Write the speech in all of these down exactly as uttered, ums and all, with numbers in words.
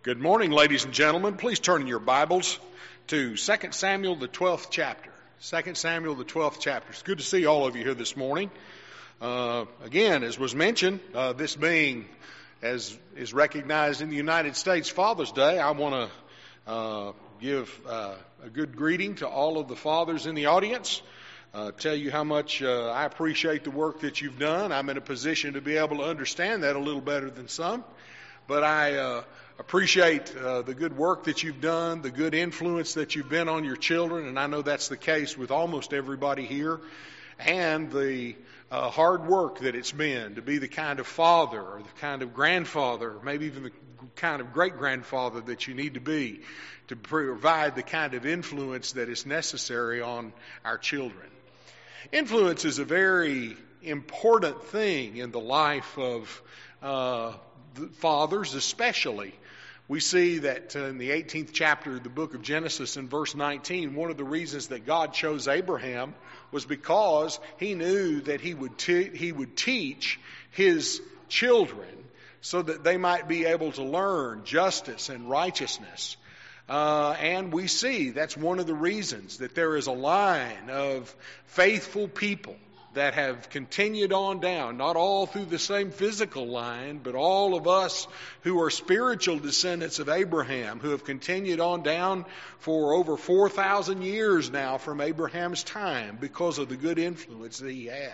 Good morning, ladies and gentlemen. Please turn in your Bibles to Second Samuel, the twelfth chapter. Second Samuel, the twelfth chapter. It's good to see all of you here this morning. Uh, again, as was mentioned, uh, this being, as is recognized in the United States, Father's Day, I want to uh, give uh, a good greeting to all of the fathers in the audience. Uh, tell you how much uh, I appreciate the work that you've done. I'm in a position to be able to understand that a little better than some. But I uh, appreciate uh, the good work that you've done, the good influence that you've been on your children, and I know that's the case with almost everybody here, and the uh, hard work that it's been to be the kind of father or the kind of grandfather, or maybe even the kind of great-grandfather that you need to be to provide the kind of influence that is necessary on our children. Influence is a very important thing in the life of uh fathers especially. We see that in the eighteenth chapter of the book of Genesis in verse nineteen, one of the reasons that God chose Abraham was because he knew that he would te- he would teach his children so that they might be able to learn justice and righteousness. Uh, and we see that's one of the reasons that there is a line of faithful people that have continued on down, not all through the same physical line, but all of us who are spiritual descendants of Abraham, who have continued on down for over four thousand years now from Abraham's time because of the good influence that he had.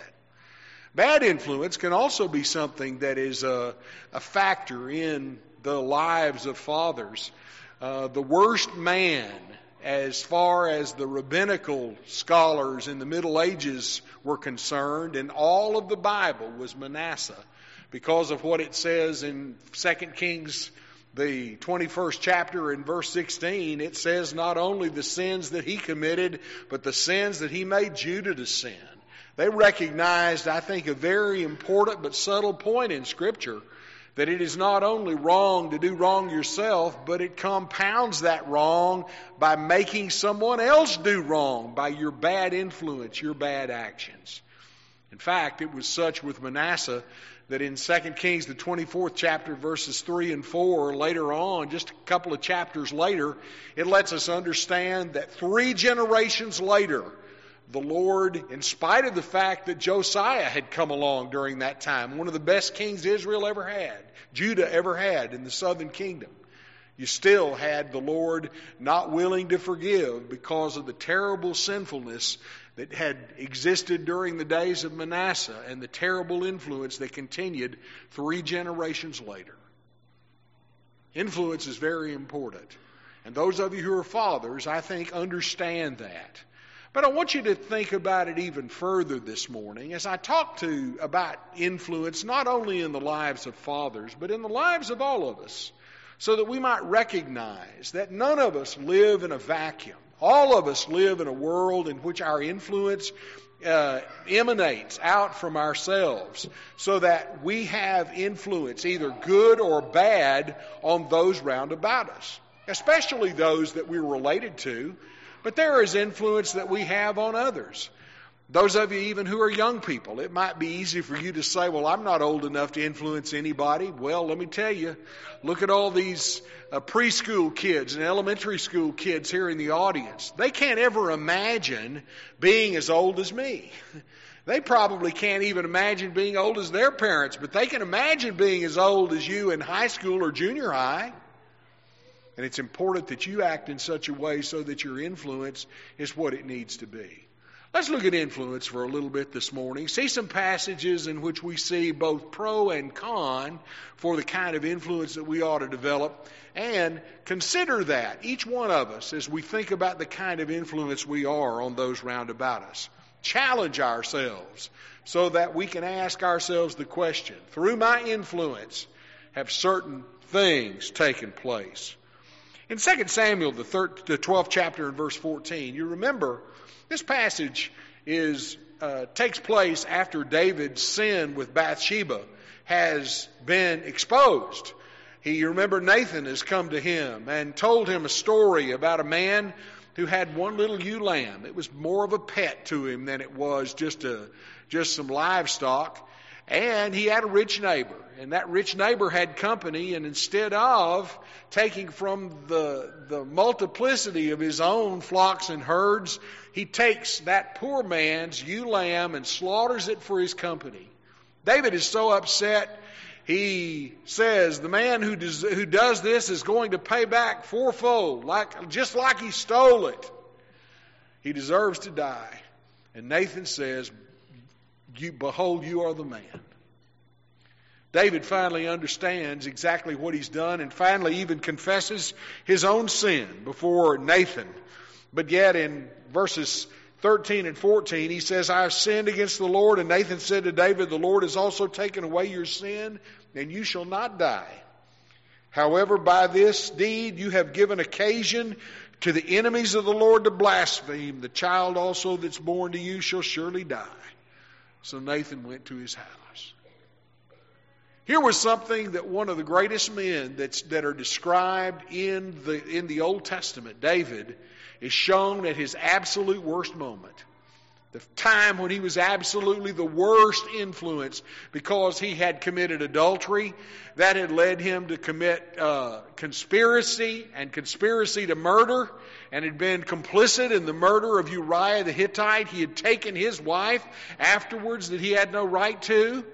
Bad influence can also be something that is a, a factor in the lives of fathers. Uh, the worst man, as far as the rabbinical scholars in the Middle Ages were concerned, in all of the Bible was Manasseh, because of what it says in Second Kings, the twenty-first chapter in verse sixteen. It says not only the sins that he committed, but the sins that he made Judah to sin. They recognized, I think, a very important but subtle point in Scripture, that it is not only wrong to do wrong yourself, but it compounds that wrong by making someone else do wrong by your bad influence, your bad actions. In fact, it was such with Manasseh that in Second Kings, the twenty-fourth chapter, verses three and four, later on, just a couple of chapters later, it lets us understand that three generations later, the Lord, in spite of the fact that Josiah had come along during that time, one of the best kings Israel ever had, Judah ever had in the southern kingdom, you still had the Lord not willing to forgive because of the terrible sinfulness that had existed during the days of Manasseh and the terrible influence that continued three generations later. Influence is very important. And those of you who are fathers, I think, understand that. But I want you to think about it even further this morning as I talk to about influence not only in the lives of fathers, but in the lives of all of us, so that we might recognize that none of us live in a vacuum. All of us live in a world in which our influence uh, emanates out from ourselves, so that we have influence, either good or bad, on those round about us, especially those that we're related to. But there is influence that we have on others. Those of you even who are young people, it might be easy for you to say, well, I'm not old enough to influence anybody. Well, let me tell you, look at all these uh, preschool kids and elementary school kids here in the audience. They can't ever imagine being as old as me. They probably can't even imagine being old as their parents, but they can imagine being as old as you in high school or junior high. And it's important that you act in such a way so that your influence is what it needs to be. Let's look at influence for a little bit this morning. See some passages in which we see both pro and con for the kind of influence that we ought to develop. And consider that, each one of us, as we think about the kind of influence we are on those round about us. Challenge ourselves so that we can ask ourselves the question, through my influence, have certain things taken place? In Second Samuel, the, third, the twelfth chapter and verse fourteen, you remember this passage is uh, takes place after David's sin with Bathsheba has been exposed. He, you remember Nathan has come to him and told him a story about a man who had one little ewe lamb. It was more of a pet to him than it was just a just some livestock. And he had a rich neighbor. And that rich neighbor had company, and instead of taking from the, the multiplicity of his own flocks and herds, he takes that poor man's ewe lamb and slaughters it for his company. David is so upset, he says, the man who does, who does this is going to pay back fourfold, like, just like he stole it. He deserves to die. And Nathan says, you, behold, you are the man. David finally understands exactly what he's done and finally even confesses his own sin before Nathan. But yet in verses thirteen and fourteen, he says, I have sinned against the Lord. And Nathan said to David, the Lord has also taken away your sin, and you shall not die. However, by this deed you have given occasion to the enemies of the Lord to blaspheme. The child also that's born to you shall surely die. So Nathan went to his house. Here was something that one of the greatest men that's, that are described in the, in the Old Testament, David, is shown at his absolute worst moment. The time when he was absolutely the worst influence because he had committed adultery. That had led him to commit uh, conspiracy and conspiracy to murder, and had been complicit in the murder of Uriah the Hittite. He had taken his wife afterwards that he had no right to.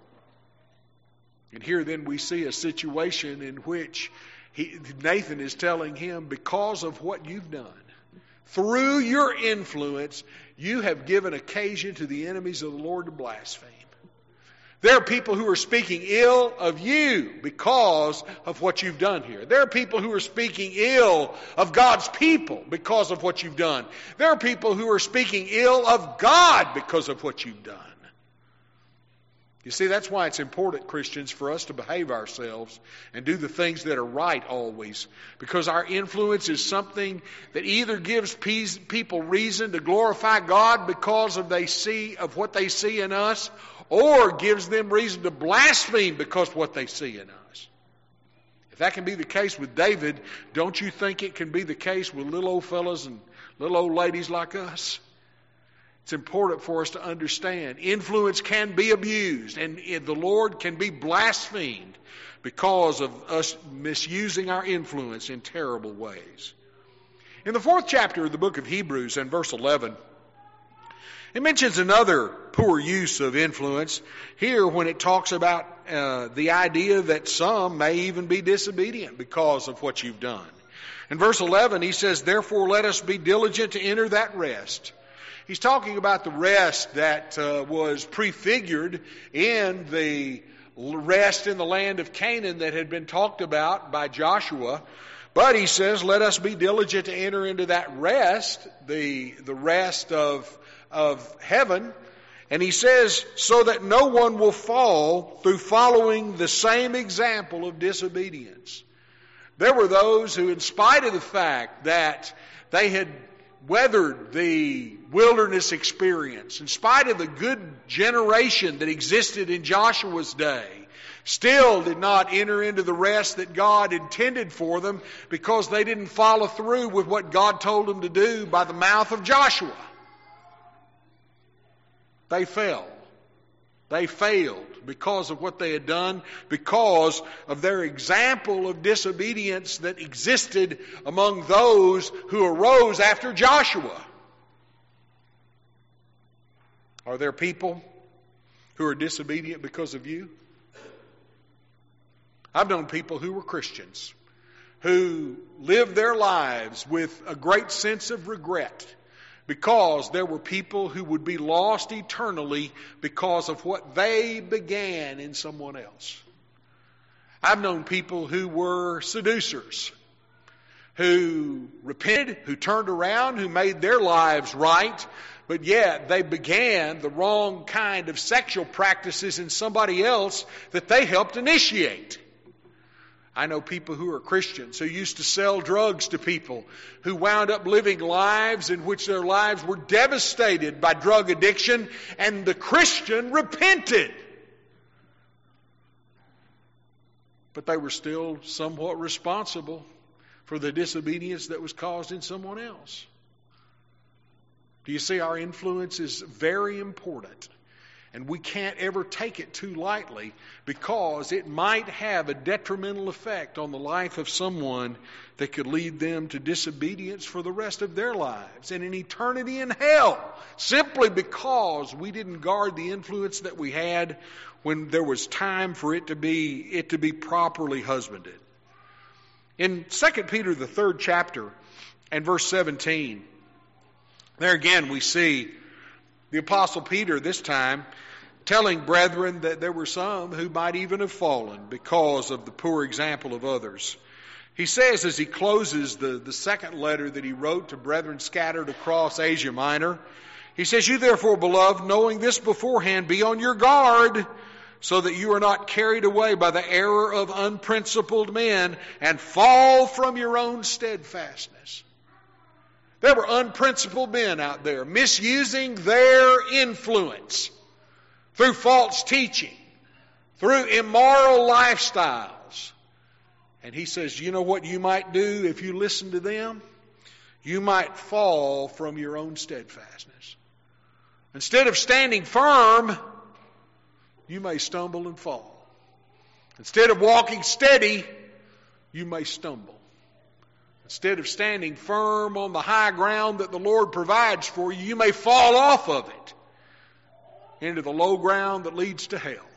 And here then we see a situation in which he, Nathan is telling him, because of what you've done, through your influence, you have given occasion to the enemies of the Lord to blaspheme. There are people who are speaking ill of you because of what you've done here. There are people who are speaking ill of God's people because of what you've done. There are people who are speaking ill of God because of what you've done. You see, that's why it's important, Christians, for us to behave ourselves and do the things that are right always. Because our influence is something that either gives people reason to glorify God because of they see of what they see in us, or gives them reason to blaspheme because of what they see in us. If that can be the case with David, don't you think it can be the case with little old fellas and little old ladies like us? It's important for us to understand influence can be abused, and the Lord can be blasphemed because of us misusing our influence in terrible ways. In the fourth chapter of the book of Hebrews, and verse eleven, it mentions another poor use of influence here when it talks about uh, the idea that some may even be disobedient because of what you've done. In verse eleven, he says, therefore let us be diligent to enter that rest. He's talking about the rest that uh, was prefigured in the rest in the land of Canaan that had been talked about by Joshua. But he says, let us be diligent to enter into that rest, the, the rest of, of heaven. And he says, so that no one will fall through following the same example of disobedience. There were those who, in spite of the fact that they had weathered the wilderness experience, in spite of the good generation that existed in Joshua's day, still did not enter into the rest that God intended for them because they didn't follow through with what God told them to do by the mouth of Joshua. They fell. They failed because of what they had done, because of their example of disobedience that existed among those who arose after Joshua. Are there people who are disobedient because of you? I've known people who were Christians who lived their lives with a great sense of regret because there were people who would be lost eternally because of what they began in someone else. I've known people who were seducers, who repented, who turned around, who made their lives right, but yet they began the wrong kind of sexual practices in somebody else that they helped initiate. I know people who are Christians who used to sell drugs to people who wound up living lives in which their lives were devastated by drug addiction, and the Christian repented. But they were still somewhat responsible for the disobedience that was caused in someone else. Do you see, our influence is very important. And we can't ever take it too lightly, because it might have a detrimental effect on the life of someone that could lead them to disobedience for the rest of their lives and an eternity in hell, simply because we didn't guard the influence that we had when there was time for it to be it to be properly husbanded. In Second Peter, the third chapter, and verse seventeen, there again we see the Apostle Peter this time telling brethren that there were some who might even have fallen because of the poor example of others. He says, as he closes the, the second letter that he wrote to brethren scattered across Asia Minor, he says, "You therefore, beloved, knowing this beforehand, be on your guard, so that you are not carried away by the error of unprincipled men and fall from your own steadfastness." There were unprincipled men out there misusing their influence through false teaching, through immoral lifestyles. And he says, you know what you might do if you listen to them? You might fall from your own steadfastness. Instead of standing firm, you may stumble and fall. Instead of walking steady, you may stumble. Instead of standing firm on the high ground that the Lord provides for you, you may fall off of it into the low ground that leads to hell.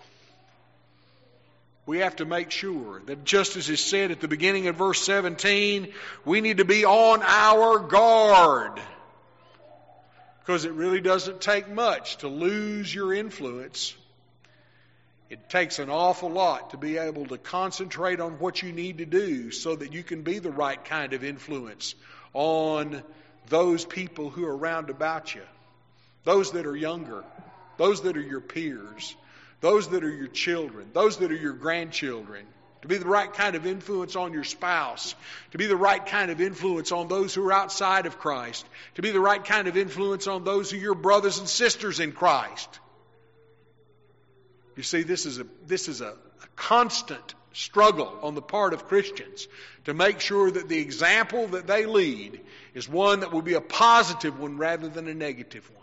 We have to make sure that, just as is said at the beginning of verse seventeen, we need to be on our guard. Because it really doesn't take much to lose your influence. It takes an awful lot to be able to concentrate on what you need to do so that you can be the right kind of influence on those people who are round about you. Those that are younger, those that are your peers, those that are your children, those that are your grandchildren. To be the right kind of influence on your spouse. To be the right kind of influence on those who are outside of Christ. To be the right kind of influence on those who are your brothers and sisters in Christ. You see, this is a this is a, a constant struggle on the part of Christians to make sure that the example that they lead is one that will be a positive one rather than a negative one.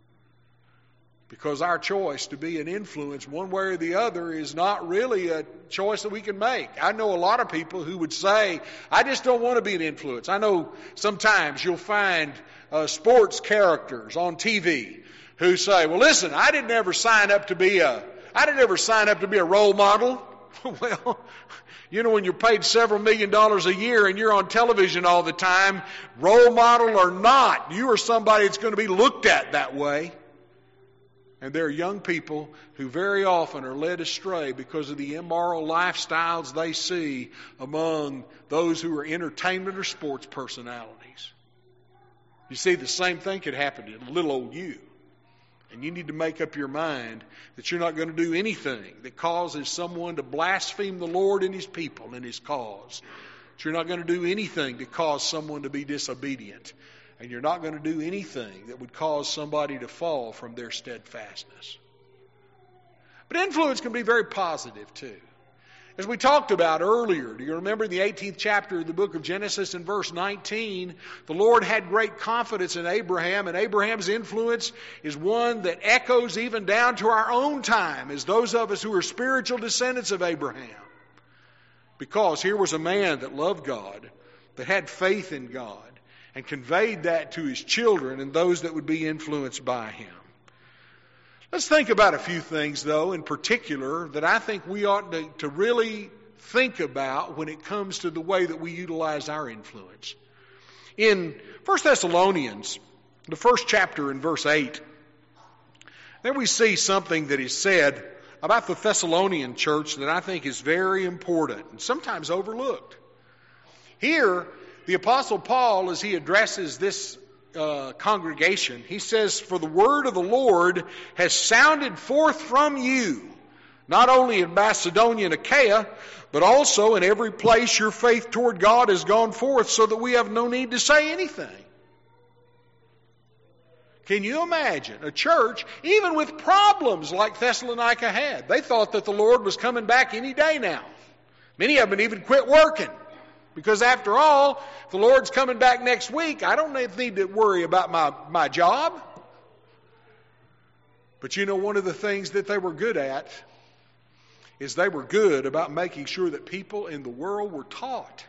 Because our choice to be an influence one way or the other is not really a choice that we can make. I know a lot of people who would say, I just don't want to be an influence. I know sometimes you'll find uh, sports characters on T V who say, well, listen, I didn't ever sign up to be a I didn't ever sign up to be a role model. Well, you know, when you're paid several million dollars a year and you're on television all the time, role model or not, you are somebody that's going to be looked at that way. And there are young people who very often are led astray because of the immoral lifestyles they see among those who are entertainment or sports personalities. You see, the same thing could happen to little old you. And you need to make up your mind that you're not going to do anything that causes someone to blaspheme the Lord and His people and His cause. That you're not going to do anything to cause someone to be disobedient. And you're not going to do anything that would cause somebody to fall from their steadfastness. But influence can be very positive too. As we talked about earlier, do you remember in the eighteenth chapter of the book of Genesis in verse nineteen, the Lord had great confidence in Abraham, and Abraham's influence is one that echoes even down to our own time as those of us who are spiritual descendants of Abraham. Because here was a man that loved God, that had faith in God, and conveyed that to his children and those that would be influenced by him. Let's think about a few things, though, in particular, that I think we ought to, to really think about when it comes to the way that we utilize our influence. In First Thessalonians, the first chapter in verse eight, there we see something that is said about the Thessalonian church that I think is very important and sometimes overlooked. Here, the Apostle Paul, as he addresses this uh, congregation, he says, "For the word of the Lord has sounded forth from you, not only in Macedonia and Achaia, but also in every place your faith toward God has gone forth, so that we have no need to say anything." Can you imagine a church, even with problems like Thessalonica had? They thought that the Lord was coming back any day now. Many of them even quit working. Because after all, if the Lord's coming back next week, I don't need to worry about my, my job. But you know, one of the things that they were good at is they were good about making sure that people in the world were taught.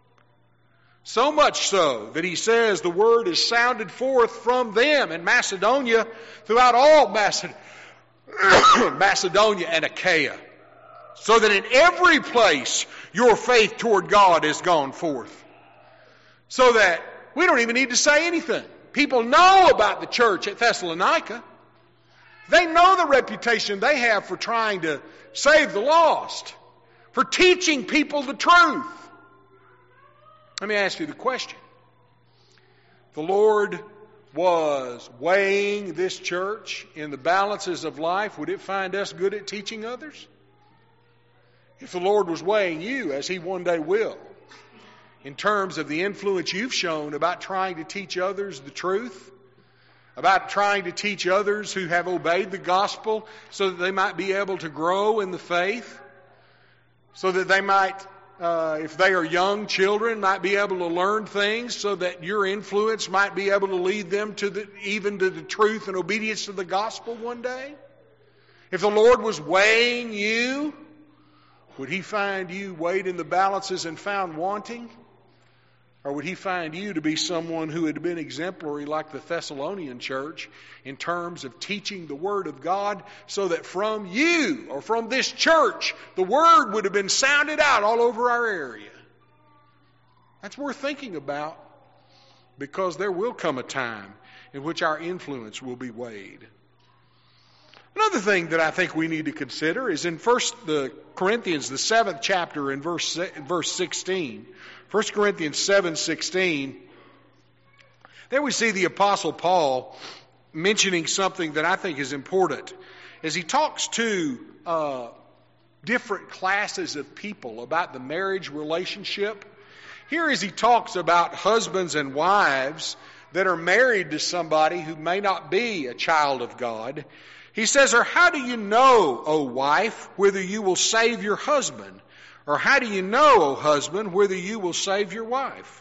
So much so that he says the word is sounded forth from them in Macedonia throughout all Maced- Macedonia and Achaia. So that in every place your faith toward God has gone forth. So that we don't even need to say anything. People know about the church at Thessalonica. They know the reputation they have for trying to save the lost, for teaching people the truth. Let me ask you the question. The Lord was weighing this church in the balances of life. Would it find us good at teaching others? If the Lord was weighing you, as He one day will, in terms of the influence you've shown about trying to teach others the truth, about trying to teach others who have obeyed the gospel so that they might be able to grow in the faith, so that they might, uh, if they are young children, might be able to learn things so that your influence might be able to lead them to the, even to the truth and obedience to the gospel one day. If the Lord was weighing you, would He find you weighed in the balances and found wanting? Or would He find you to be someone who had been exemplary like the Thessalonian church in terms of teaching the Word of God so that from you or from this church the Word would have been sounded out all over our area? That's worth thinking about, because there will come a time in which our influence will be weighed. Another thing that I think we need to consider is in First Corinthians, the seventh chapter, in verse verse sixteen. First Corinthians seven sixteen. There we see the Apostle Paul mentioning something that I think is important as he talks to uh, different classes of people about the marriage relationship. Here, as he talks about husbands and wives that are married to somebody who may not be a child of God, he says, "Or how do you know, O wife, whether you will save your husband? Or how do you know, O husband, whether you will save your wife?"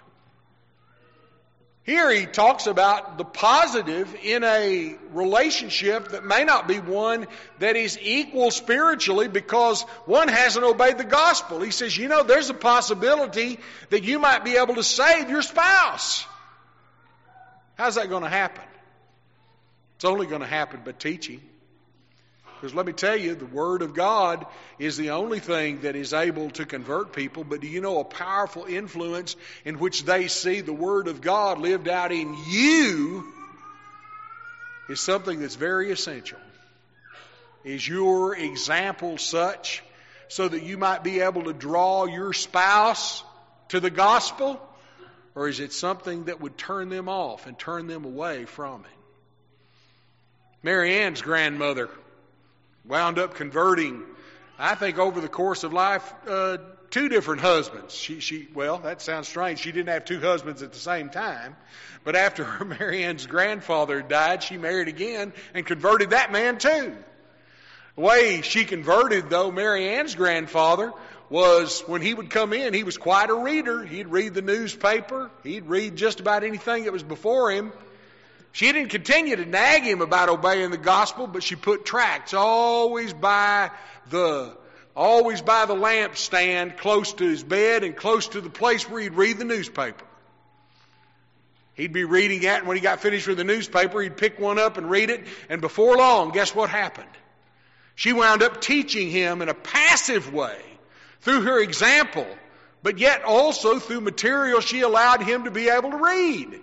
Here he talks about the positive in a relationship that may not be one that is equal spiritually because one hasn't obeyed the gospel. He says, you know, there's a possibility that you might be able to save your spouse. How's that going to happen? It's only going to happen by teaching. Because let me tell you, the Word of God is the only thing that is able to convert people. But do you know a powerful influence in which they see the Word of God lived out in you is something that's very essential. Is your example such so that you might be able to draw your spouse to the gospel? Or is it something that would turn them off and turn them away from it? Mary Ann's grandmother wound up converting, I think, over the course of life, uh, two different husbands. She, she, well, that sounds strange. She didn't have two husbands at the same time. But after her Mary Ann's grandfather died, she married again and converted that man too. The way she converted, though, Mary Ann's grandfather was when he would come in, he was quite a reader. He'd read the newspaper. He'd read just about anything that was before him. She didn't continue to nag him about obeying the gospel, but she put tracts always by the always by the lampstand, close to his bed and close to the place where he'd read the newspaper. He'd be reading that, and when he got finished with the newspaper, he'd pick one up and read it, and before long, guess what happened? She wound up teaching him in a passive way through her example, but yet also through material she allowed him to be able to read.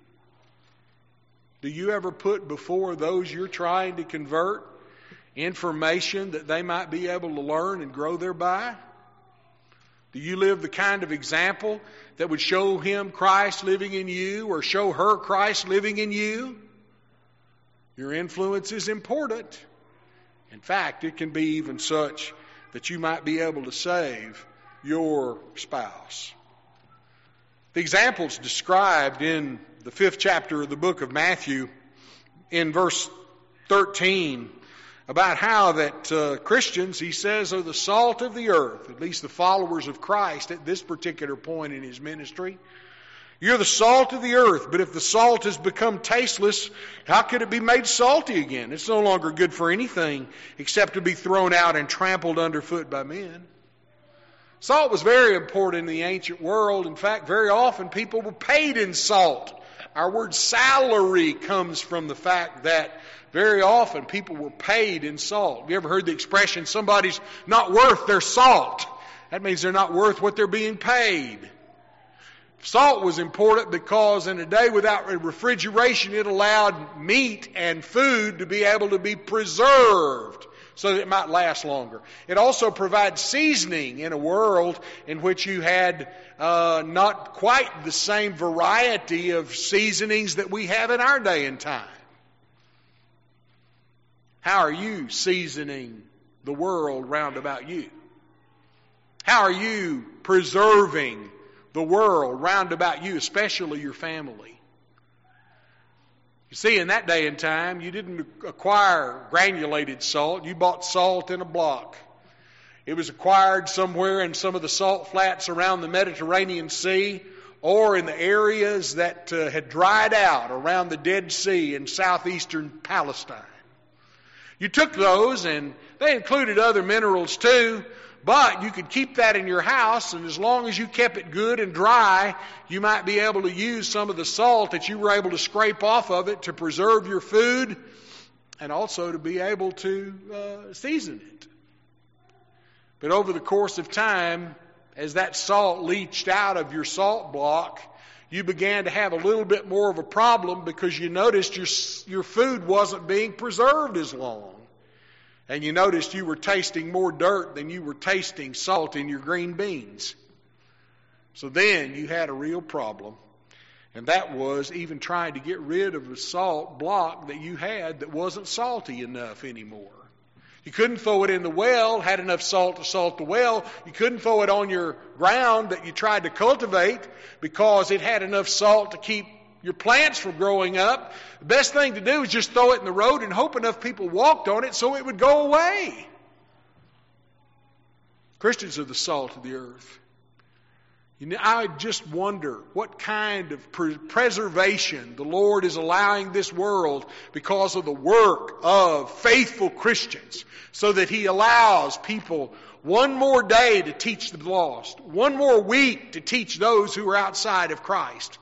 Do you ever put before those you're trying to convert information that they might be able to learn and grow thereby? Do you live the kind of example that would show him Christ living in you or show her Christ living in you? Your influence is important. In fact, it can be even such that you might be able to save your spouse. The examples described in the fifth chapter of the book of Matthew, in verse thirteen, about how that uh, Christians, he says, are the salt of the earth, at least the followers of Christ at this particular point in his ministry. You're the salt of the earth, but if the salt has become tasteless, how could it be made salty again? It's no longer good for anything except to be thrown out and trampled underfoot by men. Salt was very important in the ancient world. In fact, very often people were paid in salt. Our word salary comes from the fact that very often people were paid in salt. Have you ever heard the expression, somebody's not worth their salt? That means they're not worth what they're being paid. Salt was important because in a day without refrigeration, it allowed meat and food to be able to be preserved so that it might last longer. It also provides seasoning in a world in which you had uh, not quite the same variety of seasonings that we have in our day and time. How are you seasoning the world round about you? How are you preserving the world round about you, especially your family? You see, in that day and time, you didn't acquire granulated salt. You bought salt in a block. It was acquired somewhere in some of the salt flats around the Mediterranean Sea or in the areas that uh, had dried out around the Dead Sea in southeastern Palestine. You took those, and they included other minerals too, but you could keep that in your house, and as long as you kept it good and dry, you might be able to use some of the salt that you were able to scrape off of it to preserve your food and also to be able to uh, season it. But over the course of time, as that salt leached out of your salt block, you began to have a little bit more of a problem because you noticed your, your food wasn't being preserved as long. And you noticed you were tasting more dirt than you were tasting salt in your green beans. So then you had a real problem. And that was even trying to get rid of a salt block that you had that wasn't salty enough anymore. You couldn't throw it in the well, had enough salt to salt the well. You couldn't throw it on your ground that you tried to cultivate because it had enough salt to keep your plants from growing up. The best thing to do is just throw it in the road and hope enough people walked on it so it would go away. Christians are the salt of the earth. You know, I just wonder what kind of pre- preservation the Lord is allowing this world because of the work of faithful Christians, so that He allows people one more day to teach the lost, one more week to teach those who are outside of Christ.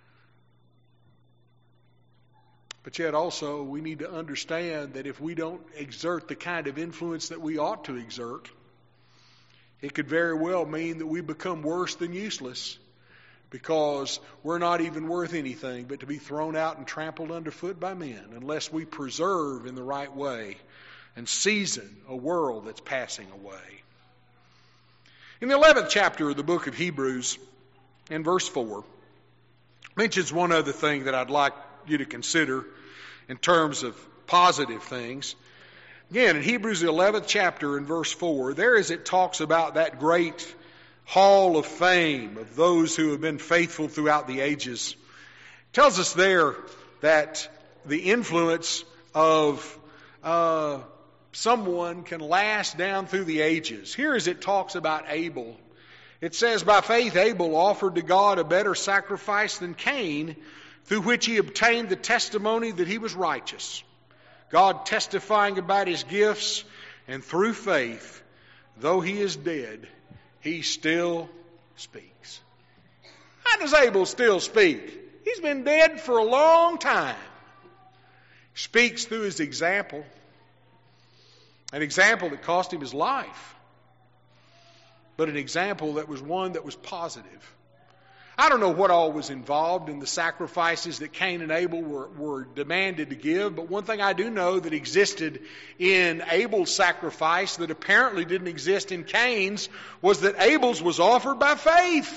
But yet also we need to understand that if we don't exert the kind of influence that we ought to exert, it could very well mean that we become worse than useless because we're not even worth anything but to be thrown out and trampled underfoot by men unless we preserve in the right way and season a world that's passing away. In the eleventh chapter of the book of Hebrews, in verse four, mentions one other thing that I'd like you to consider in terms of positive things. Again, in Hebrews the eleventh chapter in verse four, there as it talks about that great hall of fame of those who have been faithful throughout the ages, it tells us there that the influence of uh, someone can last down through the ages. Here as it talks about Abel, it says, by faith Abel offered to God a better sacrifice than Cain, through which he obtained the testimony that he was righteous, God testifying about his gifts, and through faith, though he is dead, he still speaks. How does Abel still speak? He's been dead for a long time. He speaks through his example, an example that cost him his life, but an example that was one that was positive. I don't know what all was involved in the sacrifices that Cain and Abel were, were demanded to give, but one thing I do know that existed in Abel's sacrifice that apparently didn't exist in Cain's was that Abel's was offered by faith.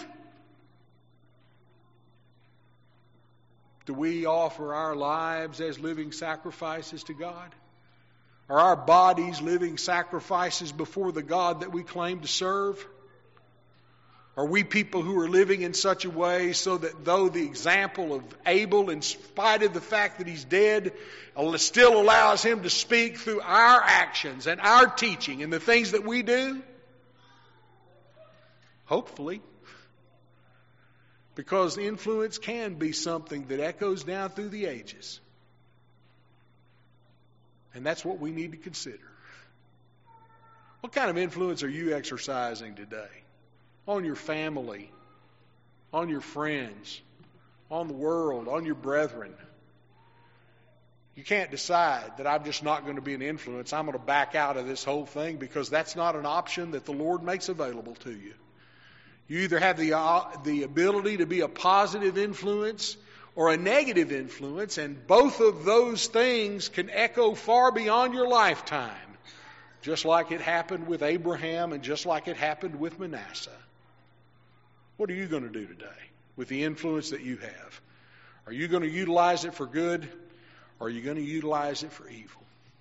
Do we offer our lives as living sacrifices to God? Are our bodies living sacrifices before the God that we claim to serve? Are we people who are living in such a way so that though the example of Abel, in spite of the fact that he's dead, still allows him to speak through our actions and our teaching and the things that we do? Hopefully. Because influence can be something that echoes down through the ages. And that's what we need to consider. What kind of influence are you exercising today? On your family, on your friends, on the world, on your brethren. You can't decide that I'm just not going to be an influence. I'm going to back out of this whole thing, because that's not an option that the Lord makes available to you. You either have the, uh, the ability to be a positive influence or a negative influence, and both of those things can echo far beyond your lifetime, just like it happened with Abraham and just like it happened with Manasseh. What are you going to do today with the influence that you have? Are you going to utilize it for good, or are you going to utilize it for evil?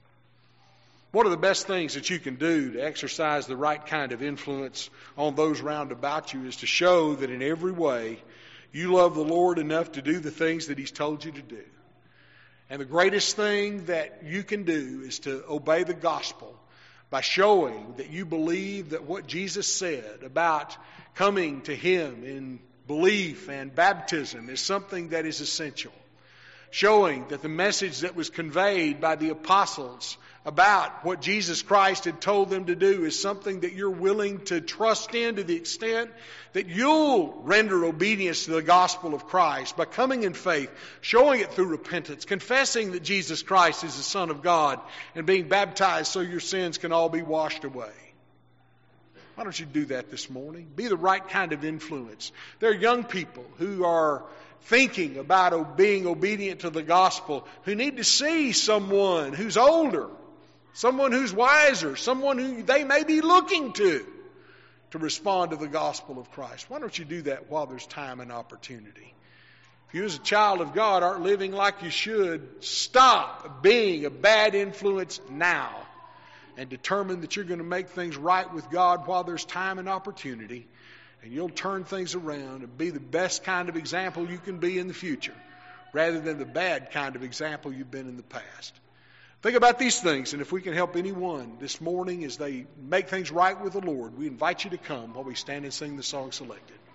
One of the best things that you can do to exercise the right kind of influence on those round about you is to show that in every way you love the Lord enough to do the things that He's told you to do. And the greatest thing that you can do is to obey the gospel by showing that you believe that what Jesus said about coming to Him in belief and baptism is something that is essential. Showing that the message that was conveyed by the apostles about what Jesus Christ had told them to do is something that you're willing to trust in to the extent that you'll render obedience to the gospel of Christ by coming in faith, showing it through repentance, confessing that Jesus Christ is the Son of God, and being baptized so your sins can all be washed away. Why don't you do that this morning? Be the right kind of influence. There are young people who are thinking about being obedient to the gospel, who need to see someone who's older, someone who's wiser, someone who they may be looking to, to respond to the gospel of Christ. Why don't you do that while there's time and opportunity? If you as a child of God aren't living like you should, stop being a bad influence now and determine that you're going to make things right with God while there's time and opportunity. And you'll turn things around and be the best kind of example you can be in the future, rather than the bad kind of example you've been in the past. Think about these things, and if we can help anyone this morning as they make things right with the Lord, we invite you to come while we stand and sing the song selected.